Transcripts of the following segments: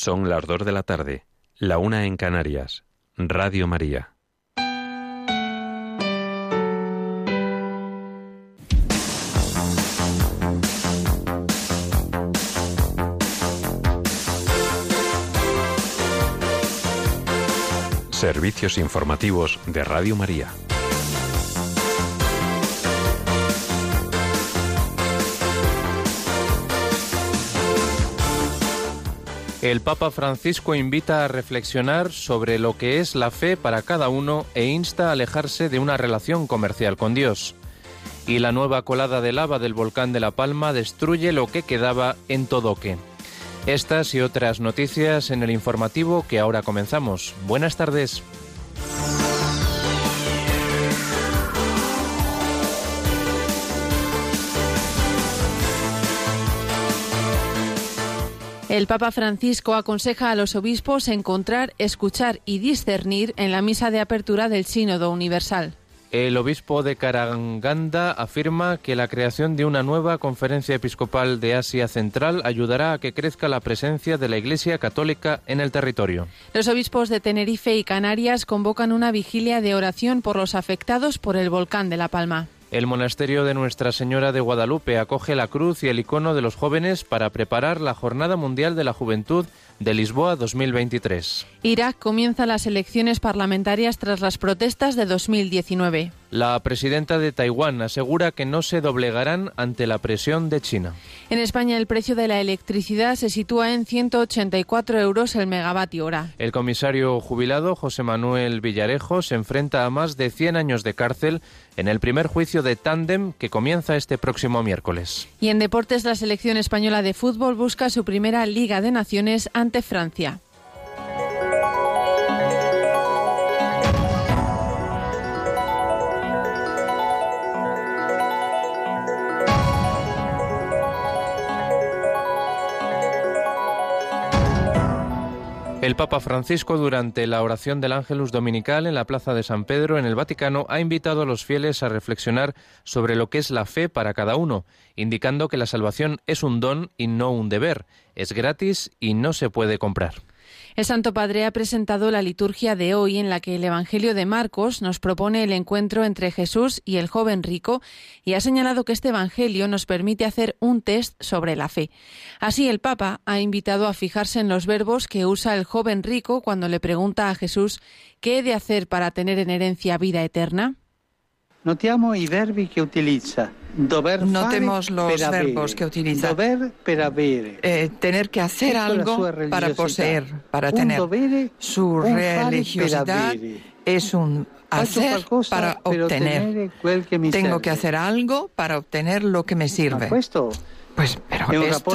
Son las 2 de la tarde, la 1 en Canarias. Radio María. Servicios informativos de Radio María. El Papa Francisco invita a reflexionar sobre lo que es la fe para cada uno e insta a alejarse de una relación comercial con Dios. Y la nueva colada de lava del volcán de La Palma destruye lo que quedaba en Todoque. Estas y otras noticias en el informativo que ahora comenzamos. Buenas tardes. El Papa Francisco aconseja a los obispos encontrar, escuchar y discernir en la misa de apertura del Sínodo Universal. El obispo de Karaganda afirma que la creación de una nueva conferencia episcopal de Asia Central ayudará a que crezca la presencia de la Iglesia Católica en el territorio. Los obispos de Tenerife y Canarias convocan una vigilia de oración por los afectados por el volcán de La Palma. El monasterio de Nuestra Señora de Guadalupe acoge la cruz y el icono de los jóvenes para preparar la Jornada Mundial de la Juventud de Lisboa 2023. Irak comienza las elecciones parlamentarias tras las protestas de 2019. La presidenta de Taiwán asegura que no se doblegarán ante la presión de China. En España el precio de la electricidad se sitúa en 184 euros el megavatio hora. El comisario jubilado José Manuel Villarejo se enfrenta a más de 100 años de cárcel en el primer juicio de tándem que comienza este próximo miércoles. Y en deportes la selección española de fútbol busca su primera Liga de Naciones ante Francia. El Papa Francisco, durante la oración del Ángelus Dominical en la Plaza de San Pedro, en el Vaticano, ha invitado a los fieles a reflexionar sobre lo que es la fe para cada uno, indicando que la salvación es un don y no un deber, es gratis y no se puede comprar. El Santo Padre ha presentado la liturgia de hoy, en la que el Evangelio de Marcos nos propone el encuentro entre Jesús y el joven rico, y ha señalado que este Evangelio nos permite hacer un test sobre la fe. Así, el Papa ha invitado a fijarse en los verbos que usa el joven rico cuando le pregunta a Jesús ¿qué he de hacer para tener en herencia vida eterna? Notemos los verbos que utiliza. Tener que hacer algo para poseer, para tener. Su religiosidad es un hacer para obtener. Tengo que hacer algo para obtener lo que me sirve. Pues, pero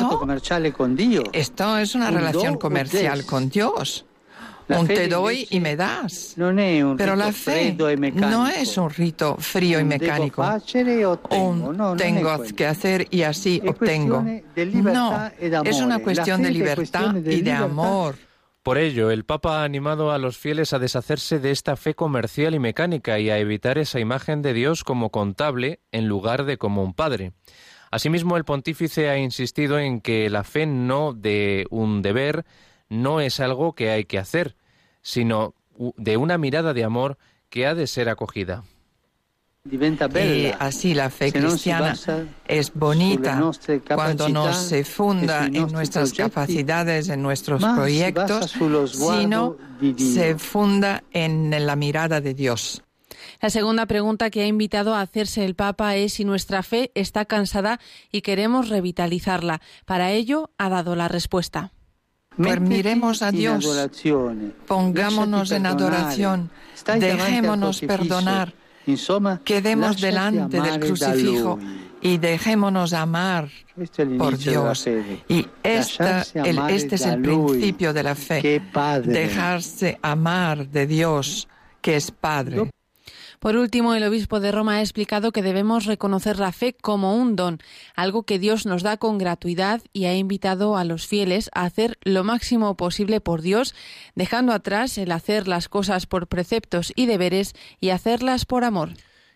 esto es una relación comercial con Dios. Un te doy y me das. Pero la fe no es un rito frío y mecánico. Un tengo que hacer y así obtengo. No, es una cuestión de libertad y de amor. Por ello, el Papa ha animado a los fieles a deshacerse de esta fe comercial y mecánica y a evitar esa imagen de Dios como contable en lugar de como un padre. Asimismo, el pontífice ha insistido en que la fe no de un deber no es algo que hay que hacer, sino de una mirada de amor que ha de ser acogida. Y así la fe cristiana es bonita cuando no se funda en nuestras capacidades, en nuestros proyectos, sino se funda en la mirada de Dios. La segunda pregunta que ha invitado a hacerse el Papa es si nuestra fe está cansada y queremos revitalizarla. Para ello ha dado la respuesta. Pues miremos a Dios, pongámonos en adoración, dejémonos perdonar, quedemos delante del crucifijo y dejémonos amar por Dios. Y este es el principio de la fe, dejarse amar de Dios, que es Padre. Por último, el obispo de Roma ha explicado que debemos reconocer la fe como un don, algo que Dios nos da con gratuidad, y ha invitado a los fieles a hacer lo máximo posible por Dios, dejando atrás el hacer las cosas por preceptos y deberes y hacerlas por amor.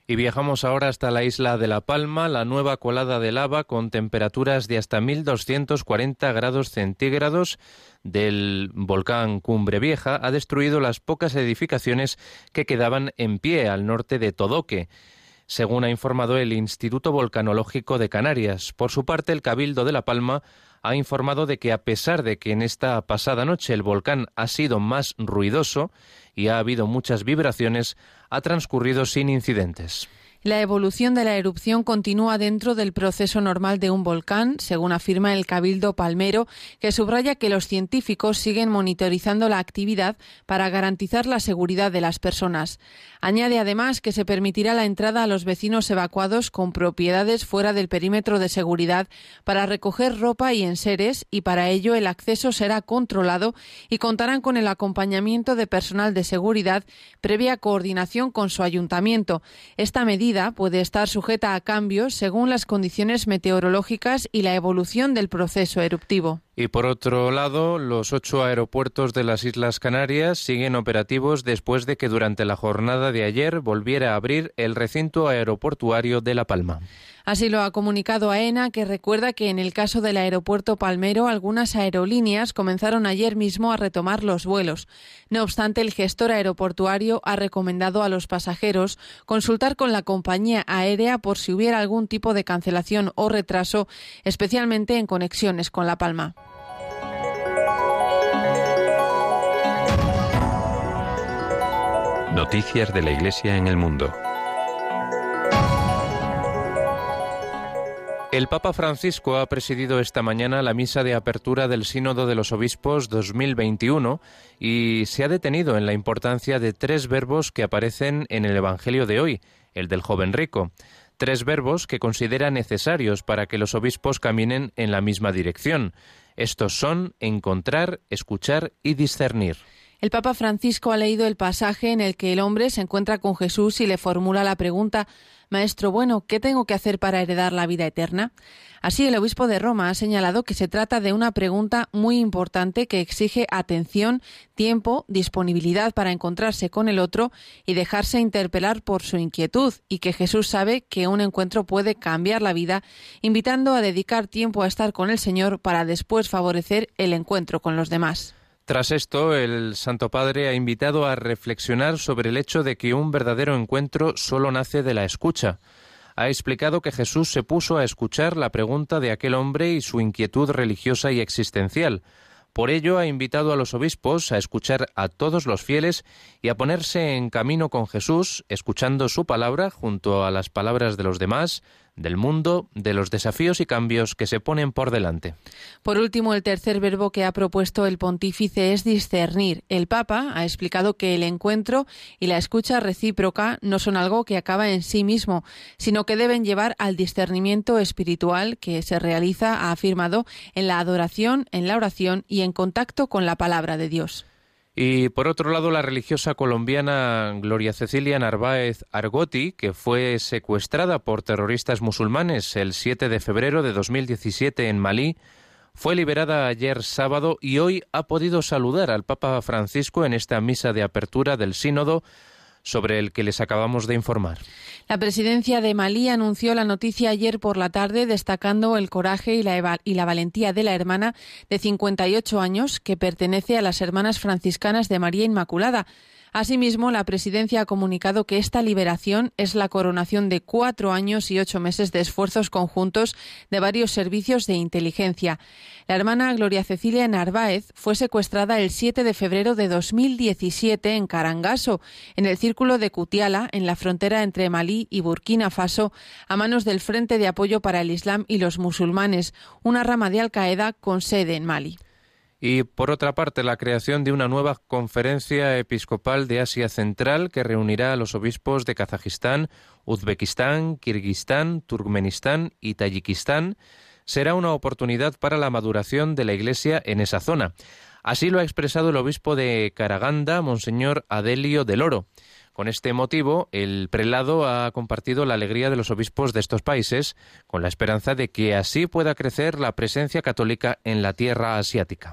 Y viajamos ahora hasta la isla de La Palma. La nueva colada de lava con temperaturas de hasta 1.240 grados centígrados del volcán Cumbre Vieja ha destruido las pocas edificaciones que quedaban en pie al norte de Todoque, según ha informado el Instituto Volcanológico de Canarias. Por su parte, el Cabildo de La Palma ha informado de que, a pesar de que en esta pasada noche el volcán ha sido más ruidoso y ha habido muchas vibraciones, ha transcurrido sin incidentes. La evolución de la erupción continúa dentro del proceso normal de un volcán, según afirma el Cabildo palmero, que subraya que los científicos siguen monitorizando la actividad para garantizar la seguridad de las personas. Añade además que se permitirá la entrada a los vecinos evacuados con propiedades fuera del perímetro de seguridad para recoger ropa y enseres, y para ello el acceso será controlado y contarán con el acompañamiento de personal de seguridad previa coordinación con su ayuntamiento. Esta medida puede estar sujeta a cambios según las condiciones meteorológicas y la evolución del proceso eruptivo. Y por otro lado, los 8 aeropuertos de las Islas Canarias siguen operativos después de que durante la jornada de ayer volviera a abrir el recinto aeroportuario de La Palma. Así lo ha comunicado AENA, que recuerda que en el caso del aeropuerto palmero, algunas aerolíneas comenzaron ayer mismo a retomar los vuelos. No obstante, el gestor aeroportuario ha recomendado a los pasajeros consultar con la compañía aérea por si hubiera algún tipo de cancelación o retraso, especialmente en conexiones con La Palma. Noticias de la Iglesia en el mundo. El Papa Francisco ha presidido esta mañana la misa de apertura del Sínodo de los Obispos 2021 y se ha detenido en la importancia de 3 verbos que aparecen en el Evangelio de hoy, el del joven rico. 3 verbos que considera necesarios para que los obispos caminen en la misma dirección. Estos son encontrar, escuchar y discernir. El Papa Francisco ha leído el pasaje en el que el hombre se encuentra con Jesús y le formula la pregunta: Maestro bueno, ¿qué tengo que hacer para heredar la vida eterna? Así, el obispo de Roma ha señalado que se trata de una pregunta muy importante que exige atención, tiempo, disponibilidad para encontrarse con el otro y dejarse interpelar por su inquietud, y que Jesús sabe que un encuentro puede cambiar la vida, invitando a dedicar tiempo a estar con el Señor para después favorecer el encuentro con los demás. Tras esto, el Santo Padre ha invitado a reflexionar sobre el hecho de que un verdadero encuentro solo nace de la escucha. Ha explicado que Jesús se puso a escuchar la pregunta de aquel hombre y su inquietud religiosa y existencial. Por ello, ha invitado a los obispos a escuchar a todos los fieles y a ponerse en camino con Jesús, escuchando su palabra junto a las palabras de los demás, del mundo, de los desafíos y cambios que se ponen por delante. Por último, el tercer verbo que ha propuesto el pontífice es discernir. El Papa ha explicado que el encuentro y la escucha recíproca no son algo que acaba en sí mismo, sino que deben llevar al discernimiento espiritual que se realiza, ha afirmado, en la adoración, en la oración y en contacto con la palabra de Dios. Y por otro lado, la religiosa colombiana Gloria Cecilia Narváez Argotti, que fue secuestrada por terroristas musulmanes el 7 de febrero de 2017 en Malí, fue liberada ayer sábado y hoy ha podido saludar al Papa Francisco en esta misa de apertura del Sínodo sobre el que les acabamos de informar. La presidencia de Malí anunció la noticia ayer por la tarde, destacando el coraje y la valentía de la hermana de 58 años que pertenece a las Hermanas Franciscanas de María Inmaculada. Asimismo, la presidencia ha comunicado que esta liberación es la coronación de 4 años y 8 meses de esfuerzos conjuntos de varios servicios de inteligencia. La hermana Gloria Cecilia Narváez fue secuestrada el 7 de febrero de 2017 en Carangaso, en el círculo de Cutiala, en la frontera entre Malí y Burkina Faso, a manos del Frente de Apoyo para el Islam y los Musulmanes, una rama de Al-Qaeda con sede en Malí. Y, por otra parte, la creación de una nueva conferencia episcopal de Asia Central que reunirá a los obispos de Kazajistán, Uzbekistán, Kirguistán, Turkmenistán y Tayikistán será una oportunidad para la maduración de la Iglesia en esa zona. Así lo ha expresado el obispo de Karaganda, Monseñor Adelio del Oro. Con este motivo, el prelado ha compartido la alegría de los obispos de estos países, con la esperanza de que así pueda crecer la presencia católica en la tierra asiática.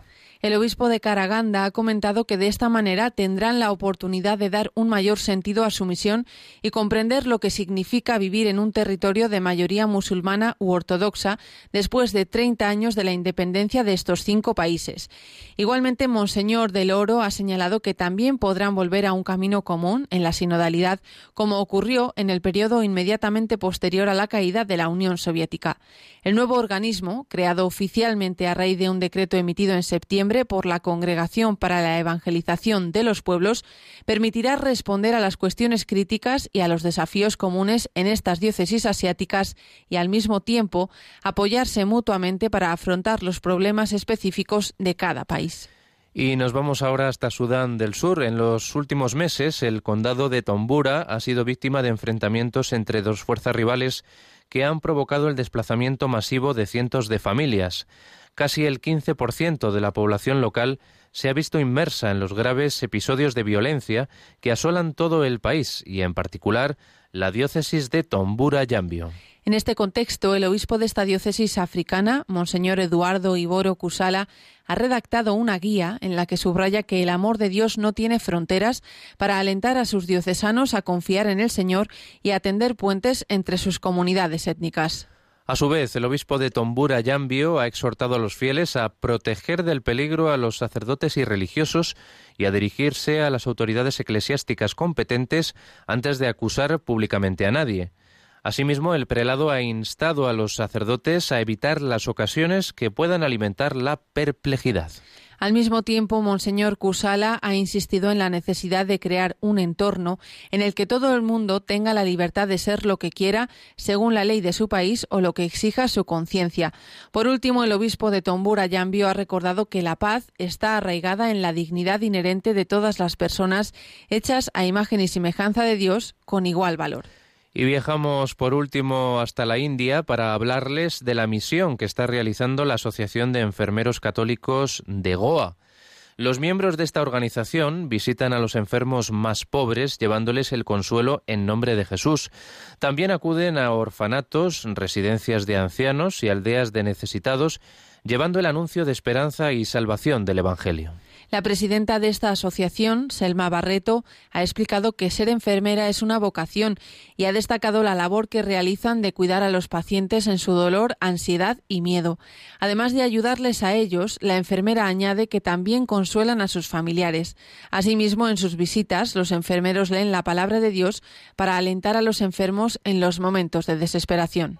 El obispo de Karaganda ha comentado que de esta manera tendrán la oportunidad de dar un mayor sentido a su misión y comprender lo que significa vivir en un territorio de mayoría musulmana u ortodoxa después de 30 años de la independencia de estos 5 países. Igualmente, Monseñor del Oro ha señalado que también podrán volver a un camino común en la sinodalidad, como ocurrió en el periodo inmediatamente posterior a la caída de la Unión Soviética. El nuevo organismo, creado oficialmente a raíz de un decreto emitido en septiembre por la Congregación para la Evangelización de los Pueblos, permitirá responder a las cuestiones críticas y a los desafíos comunes en estas diócesis asiáticas y, al mismo tiempo, apoyarse mutuamente para afrontar los problemas específicos de cada país. Y nos vamos ahora hasta Sudán del Sur. En los últimos meses, el condado de Tombura ha sido víctima de enfrentamientos entre 2 fuerzas rivales que han provocado el desplazamiento masivo de cientos de familias. Casi el 15% de la población local se ha visto inmersa en los graves episodios de violencia que asolan todo el país y, en particular, la diócesis de Tombura-Yambio. En este contexto, el obispo de esta diócesis africana, Monseñor Eduardo Iboro Kusala, ha redactado una guía en la que subraya que el amor de Dios no tiene fronteras para alentar a sus diocesanos a confiar en el Señor y a tender puentes entre sus comunidades étnicas. A su vez, el obispo de Tombura-Yambio ha exhortado a los fieles a proteger del peligro a los sacerdotes y religiosos y a dirigirse a las autoridades eclesiásticas competentes antes de acusar públicamente a nadie. Asimismo, el prelado ha instado a los sacerdotes a evitar las ocasiones que puedan alimentar la perplejidad. Al mismo tiempo, Monseñor Kusala ha insistido en la necesidad de crear un entorno en el que todo el mundo tenga la libertad de ser lo que quiera según la ley de su país o lo que exija su conciencia. Por último, el obispo de Tombura-Yambio ha recordado que la paz está arraigada en la dignidad inherente de todas las personas hechas a imagen y semejanza de Dios con igual valor. Y viajamos por último hasta la India para hablarles de la misión que está realizando la Asociación de Enfermeros Católicos de Goa. Los miembros de esta organización visitan a los enfermos más pobres llevándoles el consuelo en nombre de Jesús. También acuden a orfanatos, residencias de ancianos y aldeas de necesitados, llevando el anuncio de esperanza y salvación del Evangelio. La presidenta de esta asociación, Selma Barreto, ha explicado que ser enfermera es una vocación y ha destacado la labor que realizan de cuidar a los pacientes en su dolor, ansiedad y miedo. Además de ayudarles a ellos, la enfermera añade que también consuelan a sus familiares. Asimismo, en sus visitas, los enfermeros leen la palabra de Dios para alentar a los enfermos en los momentos de desesperación.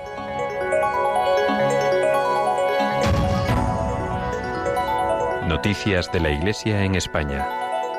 Noticias de la Iglesia en España.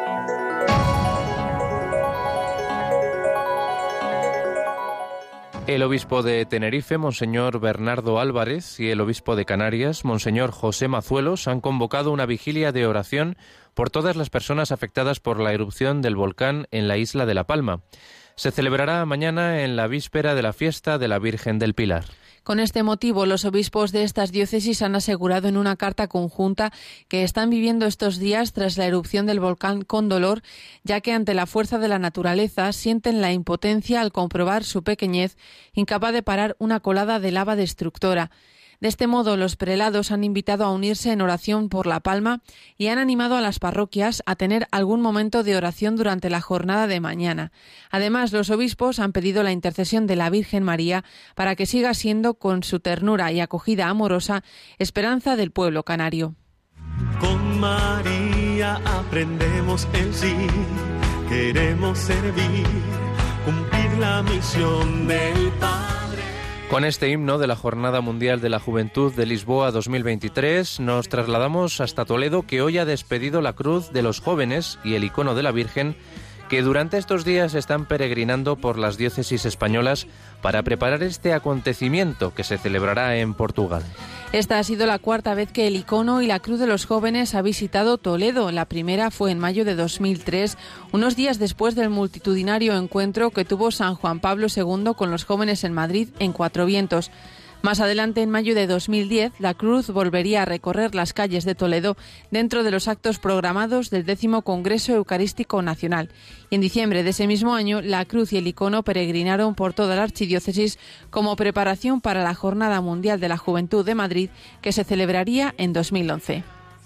El obispo de Tenerife, Monseñor Bernardo Álvarez, y el obispo de Canarias, Monseñor José Mazuelos, han convocado una vigilia de oración por todas las personas afectadas por la erupción del volcán en la isla de La Palma. Se celebrará mañana en la víspera de la fiesta de la Virgen del Pilar. Con este motivo, los obispos de estas diócesis han asegurado en una carta conjunta que están viviendo estos días tras la erupción del volcán con dolor, ya que ante la fuerza de la naturaleza sienten la impotencia al comprobar su pequeñez, incapaz de parar una colada de lava destructora. De este modo, los prelados han invitado a unirse en oración por La Palma y han animado a las parroquias a tener algún momento de oración durante la jornada de mañana. Además, los obispos han pedido la intercesión de la Virgen María para que siga siendo, con su ternura y acogida amorosa, esperanza del pueblo canario. Con María aprendemos el sí, queremos servir, cumplir la misión del Padre. Con este himno de la Jornada Mundial de la Juventud de Lisboa 2023 nos trasladamos hasta Toledo, que hoy ha despedido la cruz de los jóvenes y el icono de la Virgen, que durante estos días están peregrinando por las diócesis españolas para preparar este acontecimiento que se celebrará en Portugal. Esta ha sido la cuarta vez que el icono y la cruz de los jóvenes ha visitado Toledo. La primera fue en mayo de 2003, unos días después del multitudinario encuentro que tuvo San Juan Pablo II con los jóvenes en Madrid en Cuatro Vientos. Más adelante, en mayo de 2010, la cruz volvería a recorrer las calles de Toledo dentro de los actos programados del 10º Congreso Eucarístico Nacional. Y en diciembre de ese mismo año, la cruz y el icono peregrinaron por toda la archidiócesis como preparación para la Jornada Mundial de la Juventud de Madrid, que se celebraría en 2011.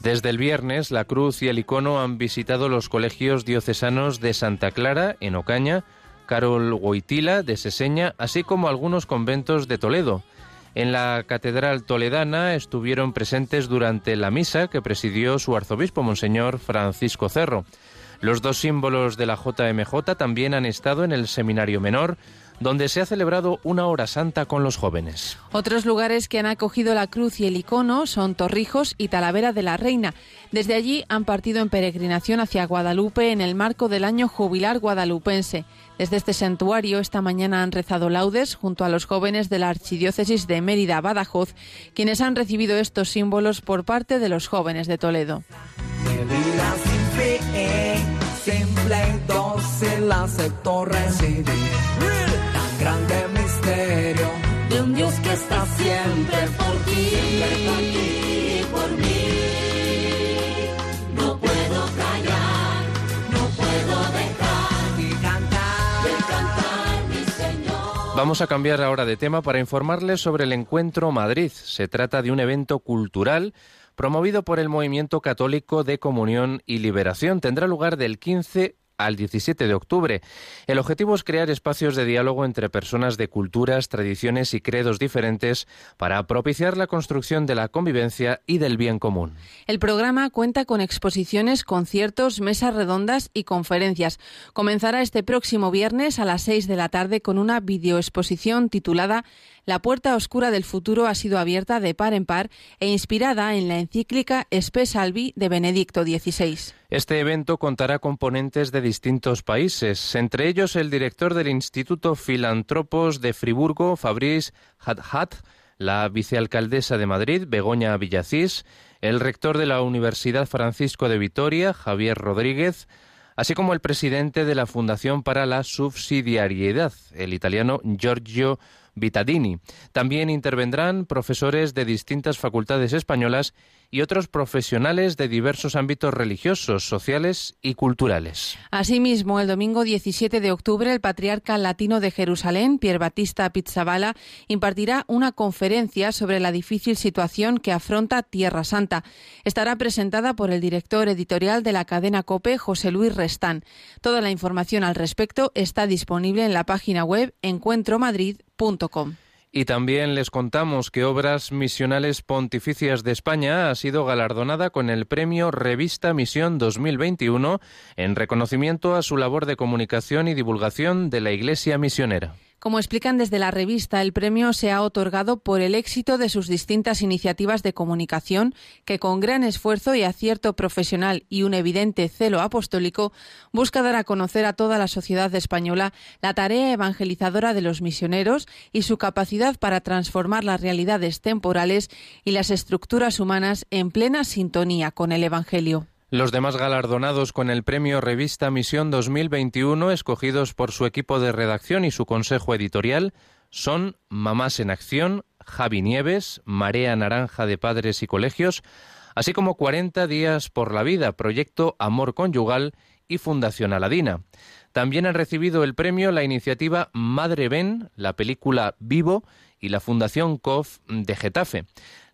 Desde el viernes, la cruz y el icono han visitado los colegios diocesanos de Santa Clara, en Ocaña, Carol Wojtyla, de Seseña, así como algunos conventos de Toledo. En la Catedral Toledana estuvieron presentes durante la misa que presidió su arzobispo, Monseñor Francisco Cerro. Los dos símbolos de la JMJ también han estado en el Seminario Menor, donde se ha celebrado una hora santa con los jóvenes. Otros lugares que han acogido la cruz y el icono son Torrijos y Talavera de la Reina. Desde allí han partido en peregrinación hacia Guadalupe en el marco del año jubilar guadalupense. Desde este santuario esta mañana han rezado laudes junto a los jóvenes de la Archidiócesis de Mérida-Badajoz, quienes han recibido estos símbolos por parte de los jóvenes de Toledo. Simple y dócil acepto recibir tan grande misterio de un Dios que está siempre por ti y por mí. No puedo callar, no puedo dejar de cantar mi Señor. Vamos a cambiar ahora de tema para informarles sobre el Encuentro Madrid. Se trata de un evento cultural promovido por el Movimiento Católico de Comunión y Liberación. Tendrá lugar del 15 al 17 de octubre. El objetivo es crear espacios de diálogo entre personas de culturas, tradiciones y credos diferentes para propiciar la construcción de la convivencia y del bien común. El programa cuenta con exposiciones, conciertos, mesas redondas y conferencias. Comenzará este próximo viernes a las 6 de la tarde con una videoexposición titulada La puerta oscura del futuro ha sido abierta de par en par e inspirada en la encíclica Spe Salvi de Benedicto XVI. Este evento contará con ponentes de distintos países, entre ellos el director del Instituto Filantropos de Friburgo, Fabrice Hadhat, la vicealcaldesa de Madrid, Begoña Villacís, el rector de la Universidad Francisco de Vitoria, Javier Rodríguez, así como el presidente de la Fundación para la Subsidiariedad, el italiano Giorgio Vitadini. También intervendrán profesores de distintas facultades españolas y otros profesionales de diversos ámbitos religiosos, sociales y culturales. Asimismo, el domingo 17 de octubre, el patriarca latino de Jerusalén, Pier Battista Pizzaballa, impartirá una conferencia sobre la difícil situación que afronta Tierra Santa. Estará presentada por el director editorial de la cadena COPE, José Luis Restán. Toda la información al respecto está disponible en la página web encuentromadrid.com. Y también les contamos que Obras Misionales Pontificias de España ha sido galardonada con el premio Revista Misión 2021 en reconocimiento a su labor de comunicación y divulgación de la Iglesia misionera. Como explican desde la revista, el premio se ha otorgado por el éxito de sus distintas iniciativas de comunicación que, con gran esfuerzo y acierto profesional y un evidente celo apostólico, busca dar a conocer a toda la sociedad española la tarea evangelizadora de los misioneros y su capacidad para transformar las realidades temporales y las estructuras humanas en plena sintonía con el Evangelio. Los demás galardonados con el premio Revista Misión 2021, escogidos por su equipo de redacción y su consejo editorial, son Mamás en Acción, Javi Nieves, Marea Naranja de Padres y Colegios, así como 40 días por la vida, Proyecto Amor Conyugal y Fundación Aladina. También han recibido el premio la iniciativa Madre Ven, la película Vivo y la Fundación COF de Getafe.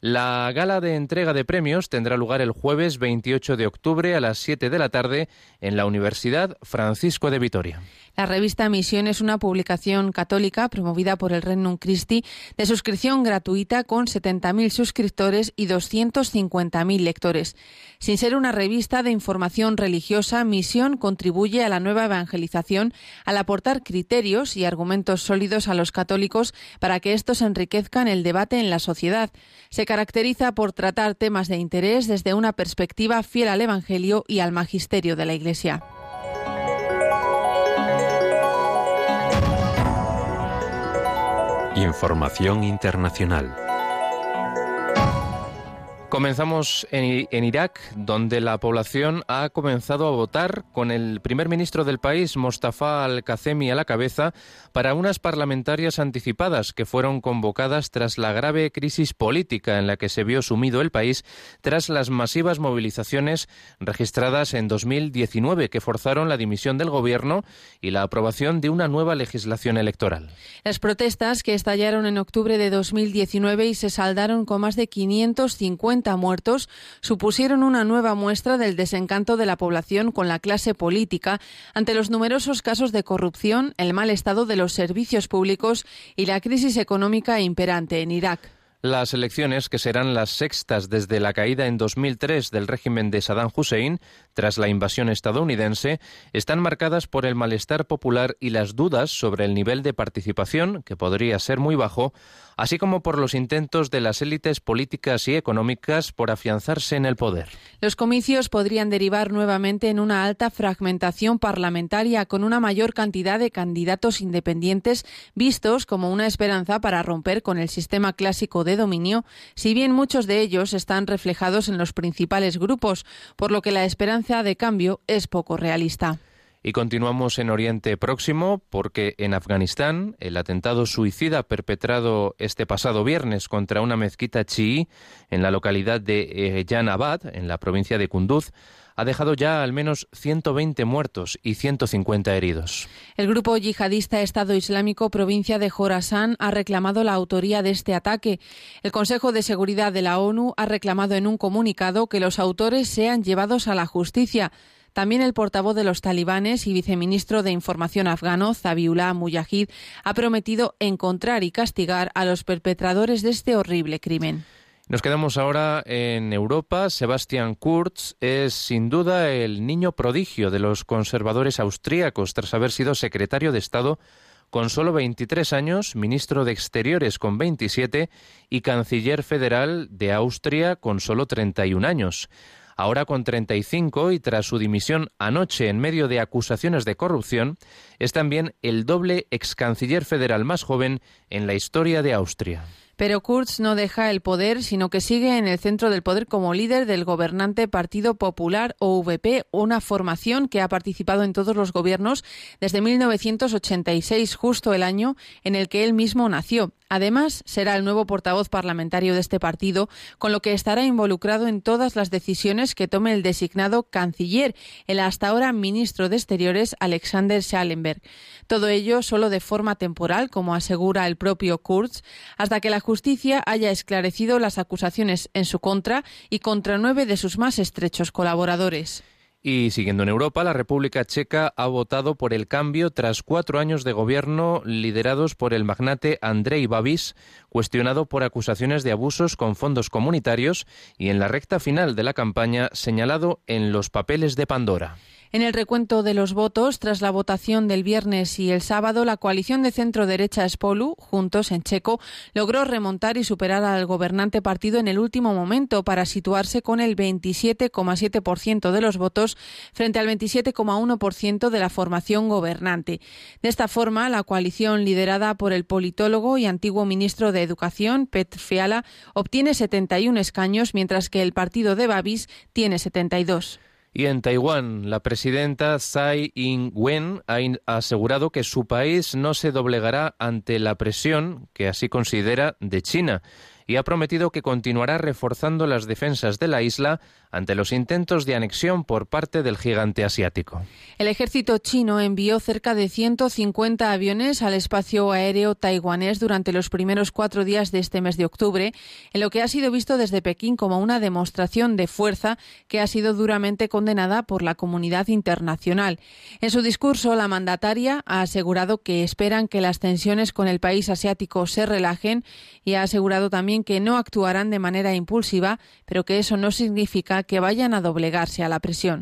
La gala de entrega de premios tendrá lugar el jueves 28 de octubre a las 7 de la tarde en la Universidad Francisco de Vitoria. La revista Misión es una publicación católica promovida por el Regnum Christi de suscripción gratuita con 70.000 suscriptores y 250.000 lectores. Sin ser una revista de información religiosa, Misión contribuye a la nueva evangelización al aportar criterios y argumentos sólidos a los católicos para que estos enriquezcan el debate en la sociedad. Se caracteriza por tratar temas de interés desde una perspectiva fiel al Evangelio y al magisterio de la Iglesia. Información internacional. Comenzamos en Irak, donde la población ha comenzado a votar con el primer ministro del país, Mostafa al-Kazemi, a la cabeza, para unas parlamentarias anticipadas que fueron convocadas tras la grave crisis política en la que se vio sumido el país tras las masivas movilizaciones registradas en 2019 que forzaron la dimisión del gobierno y la aprobación de una nueva legislación electoral. Las protestas, que estallaron en octubre de 2019 y se saldaron con más de 550 50 muertos supusieron una nueva muestra del desencanto de la población con la clase política ante los numerosos casos de corrupción, el mal estado de los servicios públicos y la crisis económica imperante en Irak. Las elecciones, que serán las sextas desde la caída en 2003 del régimen de Saddam Hussein, tras la invasión estadounidense, están marcadas por el malestar popular y las dudas sobre el nivel de participación, que podría ser muy bajo, así como por los intentos de las élites políticas y económicas por afianzarse en el poder. Los comicios podrían derivar nuevamente en una alta fragmentación parlamentaria con una mayor cantidad de candidatos independientes vistos como una esperanza para romper con el sistema clásico de dominio, si bien muchos de ellos están reflejados en los principales grupos, por lo que la esperanza de cambio es poco realista. Y continuamos en Oriente Próximo porque en Afganistán el atentado suicida perpetrado este pasado viernes contra una mezquita chií en la localidad de Janabad, en la provincia de Kunduz, ha dejado ya al menos 120 muertos y 150 heridos. El grupo yihadista Estado Islámico provincia de Jorasán ha reclamado la autoría de este ataque. El Consejo de Seguridad de la ONU ha reclamado en un comunicado que los autores sean llevados a la justicia. También el portavoz de los talibanes y viceministro de Información afgano, Zabiullah Mujahid, ha prometido encontrar y castigar a los perpetradores de este horrible crimen. Nos quedamos ahora en Europa. Sebastian Kurz es sin duda el niño prodigio de los conservadores austríacos tras haber sido secretario de Estado con solo 23 años, ministro de Exteriores con 27 y canciller federal de Austria con solo 31 años. Ahora con 35 y tras su dimisión anoche en medio de acusaciones de corrupción, es también el doble excanciller federal más joven en la historia de Austria. Pero Kurz no deja el poder, sino que sigue en el centro del poder como líder del gobernante Partido Popular o VP, una formación que ha participado en todos los gobiernos desde 1986, justo el año en el que él mismo nació. Además, será el nuevo portavoz parlamentario de este partido, con lo que estará involucrado en todas las decisiones que tome el designado canciller, el hasta ahora ministro de Exteriores Alexander Schallenberg. Todo ello solo de forma temporal, como asegura el propio Kurz, hasta que la justicia haya esclarecido las acusaciones en su contra y contra 9 de sus más estrechos colaboradores. Y siguiendo en Europa, la República Checa ha votado por el cambio tras 4 años de gobierno liderados por el magnate Andrej Babiš, cuestionado por acusaciones de abusos con fondos comunitarios y en la recta final de la campaña señalado en los papeles de Pandora. En el recuento de los votos, tras la votación del viernes y el sábado, la coalición de centro-derecha Spolu, Juntos en checo, logró remontar y superar al gobernante partido en el último momento para situarse con el 27,7% de los votos frente al 27,1% de la formación gobernante. De esta forma, la coalición liderada por el politólogo y antiguo ministro de Educación, Petr Fiala, obtiene 71 escaños, mientras que el partido de Babiš tiene 72. Y en Taiwán, la presidenta Tsai Ing-wen ha asegurado que su país no se doblegará ante la presión, que así considera, de China, y ha prometido que continuará reforzando las defensas de la isla ante los intentos de anexión por parte del gigante asiático. El ejército chino envió cerca de 150 aviones al espacio aéreo taiwanés durante los primeros 4 días de este mes de octubre, en lo que ha sido visto desde Pekín como una demostración de fuerza que ha sido duramente condenada por la comunidad internacional. En su discurso, la mandataria ha asegurado que esperan que las tensiones con el país asiático se relajen y ha asegurado también que no actuarán de manera impulsiva, pero que eso no significa que vayan a doblegarse a la presión.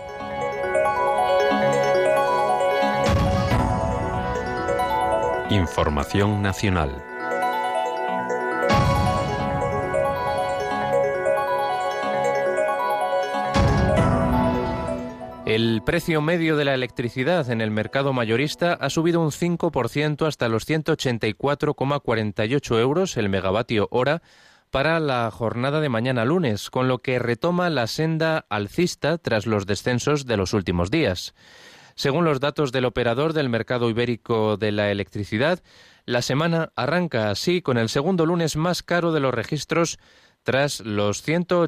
Información nacional. El precio medio de la electricidad en el mercado mayorista ha subido un 5% hasta los 184,48 euros el megavatio hora para la jornada de mañana lunes, con lo que retoma la senda alcista tras los descensos de los últimos días. Según los datos del operador del mercado ibérico de la electricidad, la semana arranca así con el segundo lunes más caro de los registros tras los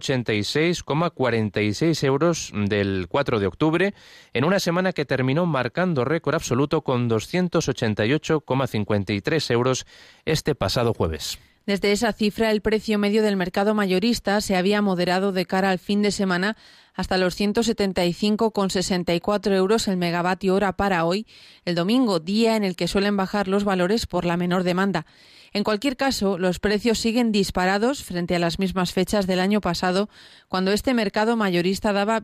186,46 euros del 4 de octubre, en una semana que terminó marcando récord absoluto con 288,53 euros este pasado jueves. Desde esa cifra, el precio medio del mercado mayorista se había moderado de cara al fin de semana hasta los 175,64 euros el megavatio hora para hoy, el domingo, día en el que suelen bajar los valores por la menor demanda. En cualquier caso, los precios siguen disparados frente a las mismas fechas del año pasado, cuando este mercado mayorista daba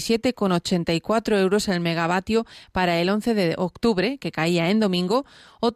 27,84 euros el megavatio para el 11 de octubre, que caía en domingo, o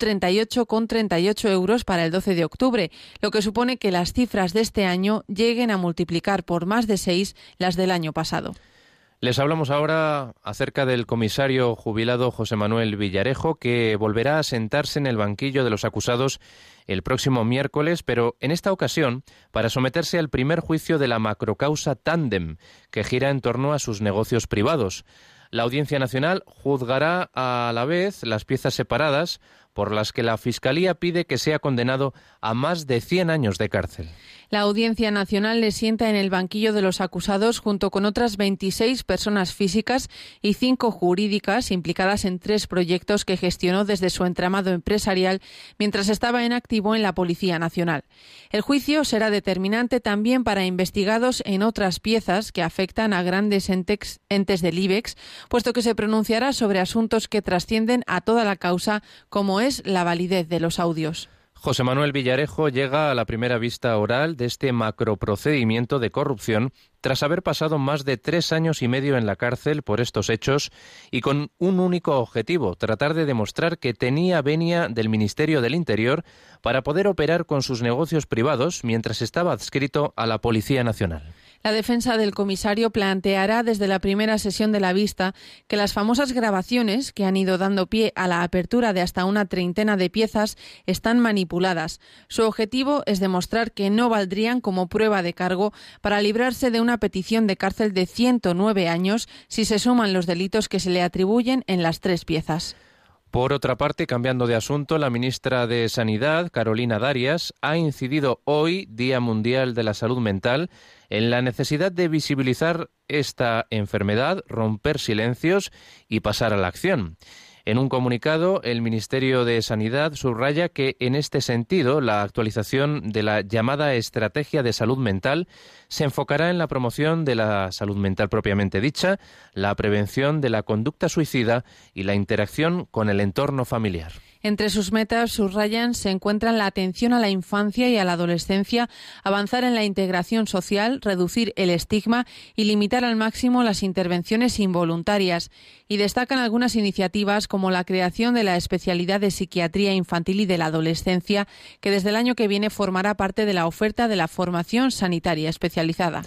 38,38 euros para el 12 de octubre, lo que supone que las cifras de este año lleguen a multiplicar por más de 6 las del año pasado. Les hablamos ahora acerca del comisario jubilado José Manuel Villarejo, que volverá a sentarse en el banquillo de los acusados el próximo miércoles, pero en esta ocasión para someterse al primer juicio de la macrocausa Tándem, que gira en torno a sus negocios privados. La Audiencia Nacional juzgará a la vez las piezas separadas por las que la Fiscalía pide que sea condenado a más de 100 años de cárcel. La Audiencia Nacional le sienta en el banquillo de los acusados junto con otras 26 personas físicas y 5 jurídicas implicadas en 3 proyectos que gestionó desde su entramado empresarial mientras estaba en activo en la Policía Nacional. El juicio será determinante también para investigados en otras piezas que afectan a grandes entes del IBEX, puesto que se pronunciará sobre asuntos que trascienden a toda la causa, como es la validez de los audios. José Manuel Villarejo llega a la primera vista oral de este macroprocedimiento de corrupción tras haber pasado más de 3 años y medio en la cárcel por estos hechos y con un único objetivo, tratar de demostrar que tenía venia del Ministerio del Interior para poder operar con sus negocios privados mientras estaba adscrito a la Policía Nacional. La defensa del comisario planteará desde la primera sesión de la vista que las famosas grabaciones que han ido dando pie a la apertura de hasta una treintena de piezas están manipuladas. Su objetivo es demostrar que no valdrían como prueba de cargo para librarse de una petición de cárcel de 109 años si se suman los delitos que se le atribuyen en las 3 piezas. Por otra parte, cambiando de asunto, la ministra de Sanidad, Carolina Darias, ha incidido hoy, Día Mundial de la Salud Mental, en la necesidad de visibilizar esta enfermedad, romper silencios y pasar a la acción. En un comunicado, el Ministerio de Sanidad subraya que, en este sentido, la actualización de la llamada Estrategia de Salud Mental se enfocará en la promoción de la salud mental propiamente dicha, la prevención de la conducta suicida y la interacción con el entorno familiar. Entre sus metas, subrayan, se encuentran la atención a la infancia y a la adolescencia, avanzar en la integración social, reducir el estigma y limitar al máximo las intervenciones involuntarias. Y destacan algunas iniciativas como la creación de la especialidad de psiquiatría infantil y de la adolescencia, que desde el año que viene formará parte de la oferta de la formación sanitaria especializada.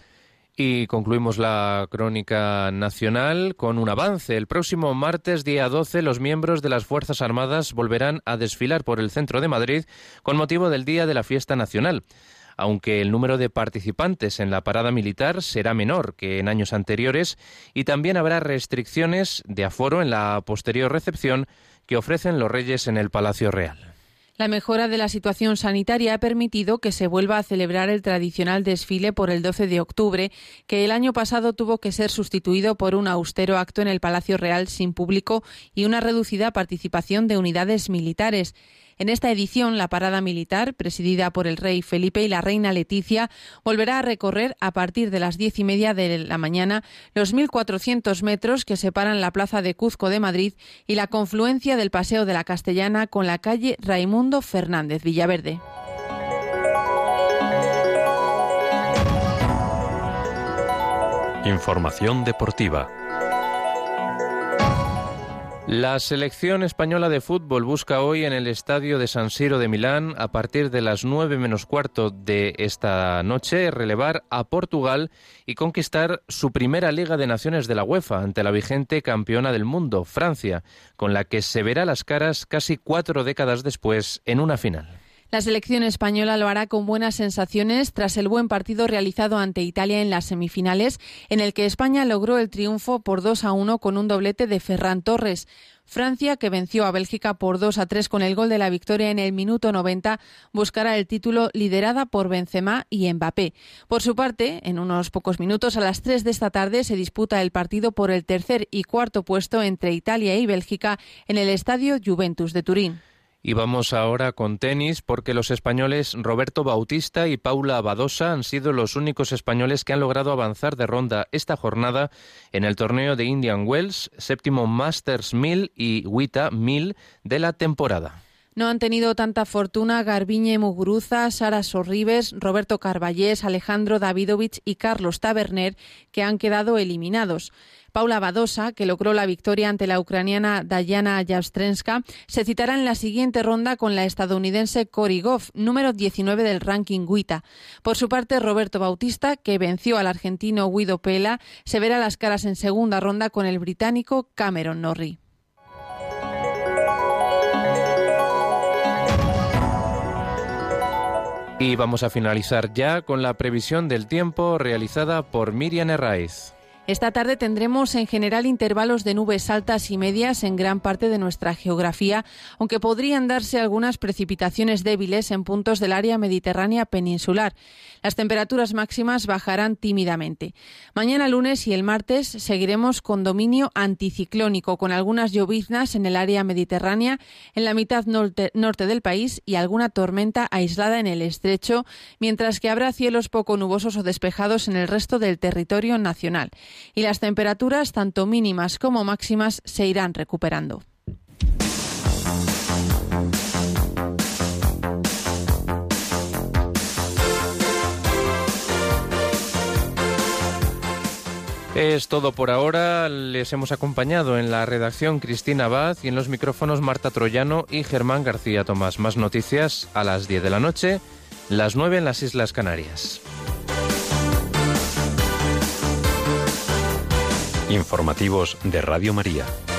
Y concluimos la crónica nacional con un avance. El próximo martes, día 12, los miembros de las Fuerzas Armadas volverán a desfilar por el centro de Madrid con motivo del Día de la Fiesta Nacional. Aunque el número de participantes en la parada militar será menor que en años anteriores y también habrá restricciones de aforo en la posterior recepción que ofrecen los Reyes en el Palacio Real. La mejora de la situación sanitaria ha permitido que se vuelva a celebrar el tradicional desfile por el 12 de octubre, que el año pasado tuvo que ser sustituido por un austero acto en el Palacio Real sin público y una reducida participación de unidades militares. En esta edición, la parada militar, presidida por el rey Felipe y la reina Leticia, volverá a recorrer a partir de las 10:30 de la mañana los 1.400 metros que separan la plaza de Cuzco de Madrid y la confluencia del Paseo de la Castellana con la calle Raimundo Fernández Villaverde. Información deportiva. La selección española de fútbol busca hoy en el estadio de San Siro de Milán, a partir de las 9 menos cuarto de esta noche, relevar a Portugal y conquistar su primera Liga de Naciones de la UEFA ante la vigente campeona del mundo, Francia, con la que se verá las caras casi 4 décadas después en una final. La selección española lo hará con buenas sensaciones tras el buen partido realizado ante Italia en las semifinales, en el que España logró el triunfo por 2-1 con un doblete de Ferran Torres. Francia, que venció a Bélgica por 2-3 con el gol de la victoria en el minuto 90, buscará el título liderada por Benzema y Mbappé. Por su parte, en unos pocos minutos, a las 3 de esta tarde, se disputa el partido por el tercer y cuarto puesto entre Italia y Bélgica en el estadio Juventus de Turín. Y vamos ahora con tenis, porque los españoles Roberto Bautista y Paula Badosa han sido los únicos españoles que han logrado avanzar de ronda esta jornada en el torneo de Indian Wells, séptimo Masters 1000 y WTA 1000 de la temporada. No han tenido tanta fortuna Garbiñe Muguruza, Sara Sorribes, Roberto Carballés, Alejandro Davidovich y Carlos Taberner, que han quedado eliminados. Paula Badosa, que logró la victoria ante la ucraniana Dayana Yavstrenska, se citará en la siguiente ronda con la estadounidense Cory Goff, número 19 del ranking WTA. Por su parte, Roberto Bautista, que venció al argentino Guido Pella, se verá las caras en segunda ronda con el británico Cameron Norrie. Y vamos a finalizar ya con la previsión del tiempo realizada por Miriam Herraiz. Esta tarde tendremos en general intervalos de nubes altas y medias en gran parte de nuestra geografía, aunque podrían darse algunas precipitaciones débiles en puntos del área mediterránea peninsular. Las temperaturas máximas bajarán tímidamente. Mañana lunes y el martes seguiremos con dominio anticiclónico, con algunas lloviznas en el área mediterránea, en la mitad norte del país y alguna tormenta aislada en el estrecho, mientras que habrá cielos poco nubosos o despejados en el resto del territorio nacional. Y las temperaturas, tanto mínimas como máximas, se irán recuperando. Es todo por ahora. Les hemos acompañado en la redacción Cristina Abad y en los micrófonos Marta Troyano y Germán García Tomás. Más noticias a las 10 de la noche, las 9 en las Islas Canarias. Informativos de Radio María.